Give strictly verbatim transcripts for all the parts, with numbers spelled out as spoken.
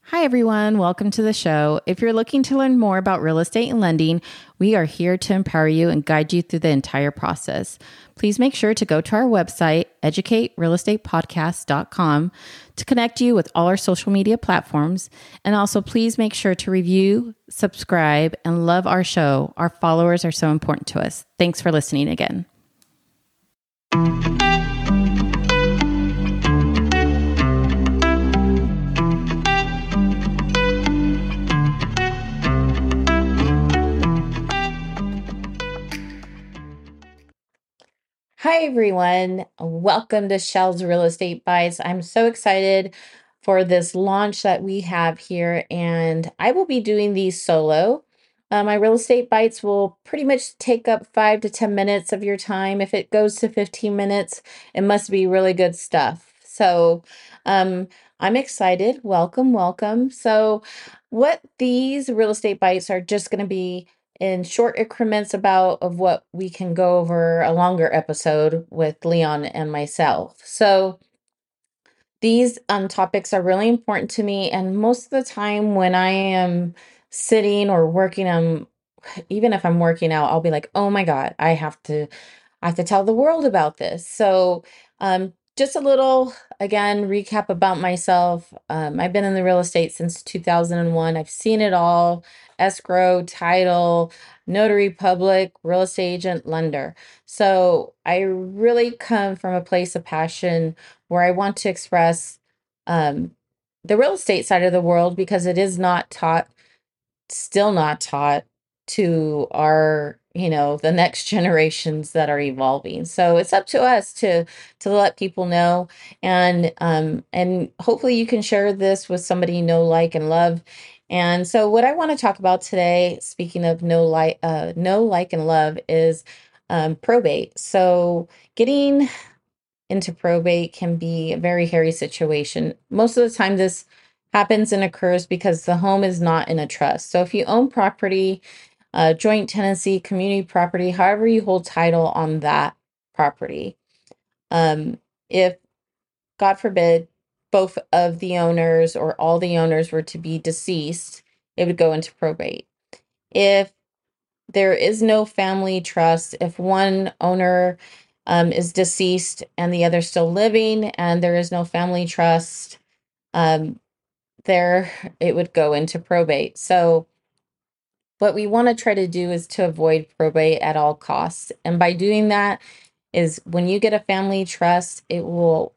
Hi, everyone. Welcome to the show. If you're looking to learn more about real estate and lending, we are here to empower you and guide you through the entire process. Please make sure to go to our website, educate real estate podcast dot com, to connect you with all our social media platforms. And also, please make sure to review, subscribe, and love our show. Our followers are so important to us. Thanks for listening again. Hi, everyone. Welcome to Shell's Real Estate Bites. I'm so excited for this launch that we have here, and I will be doing these solo. Uh, my real estate bites will pretty much take up five to ten minutes of your time. If it goes to fifteen minutes, it must be really good stuff. So um, I'm excited. Welcome, welcome. So, what these real estate bites are just going to be in short increments about of what we can go over a longer episode with Leon and myself. So these um, topics are really important to me. And most of the time when I am sitting or working on, even if I'm working out, I'll be like, oh my God, I have to I have to tell the world about this. So, um, just a little, again, recap about myself. Um, I've been in the real estate since two thousand one. I've seen it all: escrow, title, notary public, real estate agent, lender. So, I really come from a place of passion where I want to express um, the real estate side of the world because it is not taught still not taught to our, you know, the next generations that are evolving. So it's up to us to to let people know, and um and hopefully you can share this with somebody you know, like, and love. And so what I want to talk about today, speaking of know, like, uh, know, like, and love, is um, probate. So getting into probate can be a very hairy situation. Most of the time, this happens and occurs because the home is not in a trust. So if you own property, uh, joint tenancy, community property, however you hold title on that property, um, if, God forbid, both of the owners or all the owners were to be deceased, it would go into probate. If there is no family trust, if one owner um, is deceased and the other still living, and there is no family trust, um, there it would go into probate. So what we want to try to do is to avoid probate at all costs. And by doing that is when you get a family trust, it will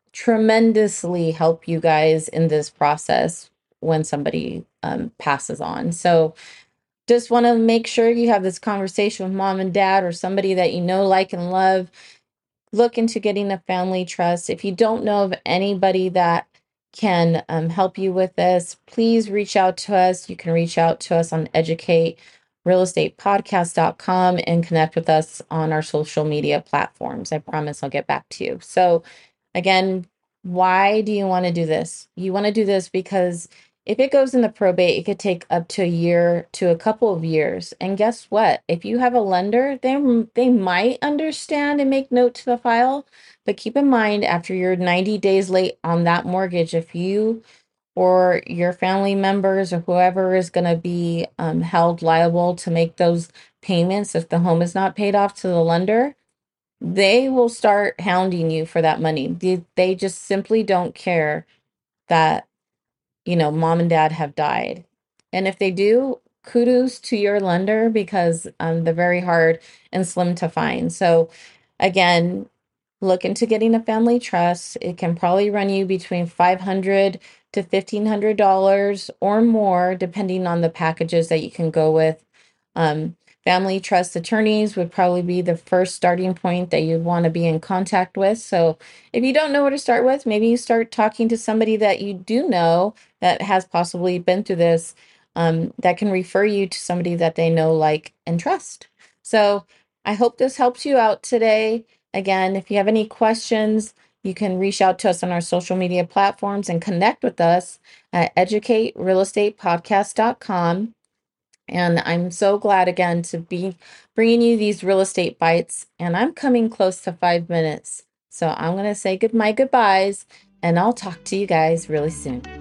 tremendously help you guys in this process when somebody um, passes on. So just want to make sure you have this conversation with mom and dad or somebody that you know, like, and love. Look into getting a family trust. If you don't know of anybody that can um, help you with this, please reach out to us. You can reach out to us on educate real estate podcast dot com and connect with us on our social media platforms. I promise I'll get back to you. So again, why do you want to do this? You want to do this because if it goes in the probate, it could take up to a year to a couple of years. And guess what? If you have a lender, they they might understand and make note to the file. But keep in mind, after you're ninety days late on that mortgage, if you or your family members or whoever is going to be um, held liable to make those payments, if the home is not paid off to the lender, they will start hounding you for that money. They, they just simply don't care that, you know, mom and dad have died. And if they do, kudos to your lender because um, they're very hard and slim to find. So again, look into getting a family trust. It can probably run you between five hundred dollars to fifteen hundred dollars or more, depending on the packages that you can go with. Um, family trust attorneys would probably be the first starting point that you'd want to be in contact with. So if you don't know where to start with, maybe you start talking to somebody that you do know that has possibly been through this, um, that can refer you to somebody that they know, like, and trust. So I hope this helps you out today. Again, if you have any questions, you can reach out to us on our social media platforms and connect with us at educate real estate podcast dot com. And I'm so glad again to be bringing you these real estate bites. And I'm coming close to five minutes. So I'm going to say good my goodbyes, and I'll talk to you guys really soon.